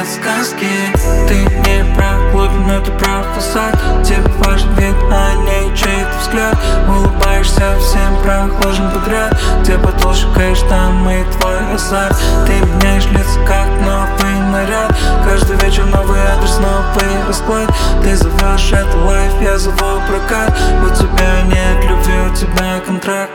это сказки. Ты не про глубину, ты про фасад. Тебе важен вид, а не чей-то взгляд. Улыбаешься всем прохожим подряд. Где потолще кэш, там и твой азарт. Ты меняешь лица, как новый наряд. Каждый вечер новый адрес, новый расклад. Ты зовешь это лайф, я зову прокат. У тебя нет любви, у тебя контракт.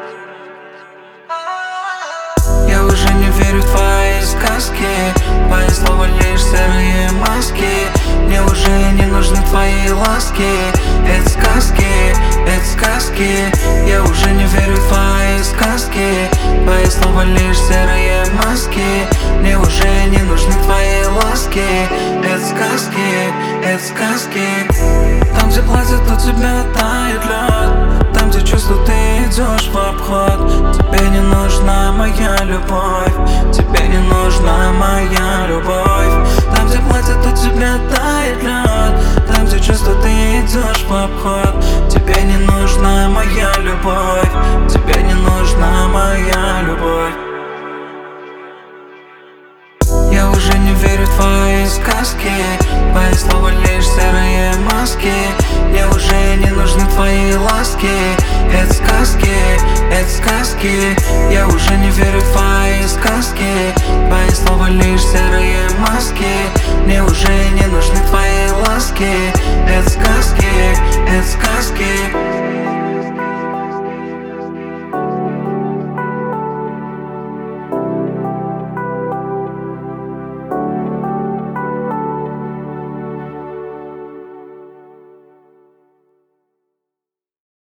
Я уже не верю в твои сказки. Твои слова лишь серые маски. Мне уже не нужны твои ласки. Это сказки, это сказки. Я уже не верю в твои сказки. Твои слова лишь серые маски. Мне уже не нужны твои ласки. Это сказки, это сказки. Там, где платят, у тебя тает лед. Там, где чувства, ты идешь в обход. Тебе не нужна моя любовь. Тебе не нужна моя любовь. Там, где платят, у тебя тает лед. Там, где чувства, ты идешь в обход. Тебе не нужна моя любовь. Тебе не нужна моя любовь. Я уже не верю в твои сказки. Твои слова лишь серые маски. Мне уже не нужны твои ласки. Это сказки, это сказки. Я уже не верю в твои сказки. Твои слова лишь серые маски. Мне уже не нужны твои ласки. Это сказки, это сказки.